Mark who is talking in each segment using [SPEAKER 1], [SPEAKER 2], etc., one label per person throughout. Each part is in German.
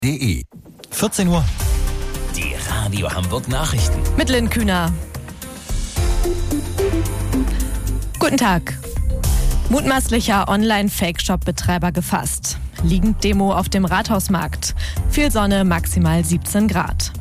[SPEAKER 1] De. 14 Uhr.
[SPEAKER 2] Die Radio Hamburg Nachrichten.
[SPEAKER 3] Mit Lynn Kühner. Guten Tag. Mutmaßlicher Online-Fake-Shop-Betreiber gefasst. Liegend Demo auf dem Rathausmarkt. Viel Sonne, maximal 17 Grad.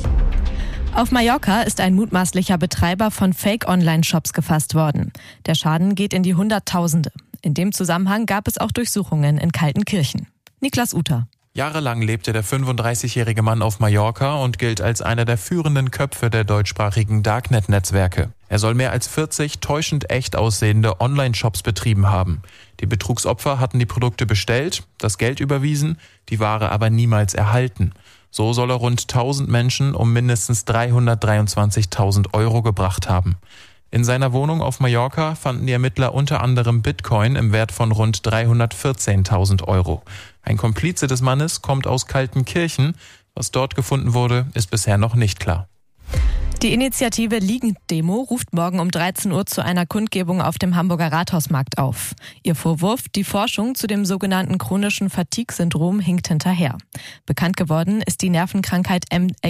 [SPEAKER 3] Auf Mallorca ist ein mutmaßlicher Betreiber von Fake-Online-Shops gefasst worden. Der Schaden geht in die Hunderttausende. In dem Zusammenhang gab es auch Durchsuchungen in Kaltenkirchen. Niklas Uter.
[SPEAKER 4] Jahrelang lebte der 35-jährige Mann auf Mallorca und gilt als einer der führenden Köpfe der deutschsprachigen Darknet-Netzwerke. Er soll mehr als 40 täuschend echt aussehende Online-Shops betrieben haben. Die Betrugsopfer hatten die Produkte bestellt, das Geld überwiesen, die Ware aber niemals erhalten. So soll er rund 1000 Menschen um mindestens 323.000 Euro gebracht haben. In seiner Wohnung auf Mallorca fanden die Ermittler unter anderem Bitcoin im Wert von rund 314.000 Euro. Ein Komplize des Mannes kommt aus Kaltenkirchen. Was dort gefunden wurde, ist bisher noch nicht klar.
[SPEAKER 3] Die Initiative Liegend-Demo ruft morgen um 13 Uhr zu einer Kundgebung auf dem Hamburger Rathausmarkt auf. Ihr Vorwurf, die Forschung zu dem sogenannten chronischen Fatigue-Syndrom hinkt hinterher. Bekannt geworden ist die Nervenkrankheit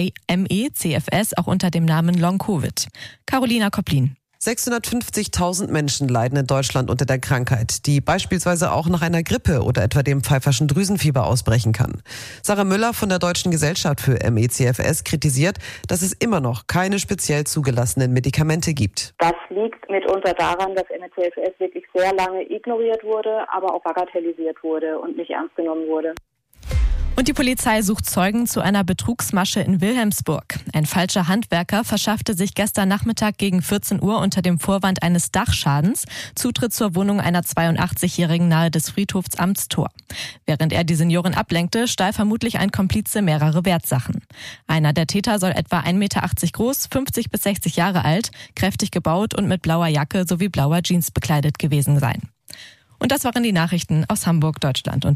[SPEAKER 3] ME/CFS auch unter dem Namen Long-Covid. Carolina Kopplin.
[SPEAKER 5] 650.000 Menschen leiden in Deutschland unter der Krankheit, die beispielsweise auch nach einer Grippe oder etwa dem pfeiferschen Drüsenfieber ausbrechen kann. Sarah Müller von der Deutschen Gesellschaft für ME/CFS kritisiert, dass es immer noch keine speziell zugelassenen Medikamente gibt.
[SPEAKER 6] Das liegt mitunter daran, dass ME/CFS wirklich sehr lange ignoriert wurde, aber auch bagatellisiert wurde und nicht ernst genommen wurde.
[SPEAKER 3] Und die Polizei sucht Zeugen zu einer Betrugsmasche in Wilhelmsburg. Ein falscher Handwerker verschaffte sich gestern Nachmittag gegen 14 Uhr unter dem Vorwand eines Dachschadens Zutritt zur Wohnung einer 82-Jährigen nahe des Friedhofs Amtstor. Während er die Seniorin ablenkte, stahl vermutlich ein Komplize mehrere Wertsachen. Einer der Täter soll etwa 1,80 Meter groß, 50 bis 60 Jahre alt, kräftig gebaut und mit blauer Jacke sowie blauer Jeans bekleidet gewesen sein. Und das waren die Nachrichten aus Hamburg, Deutschland und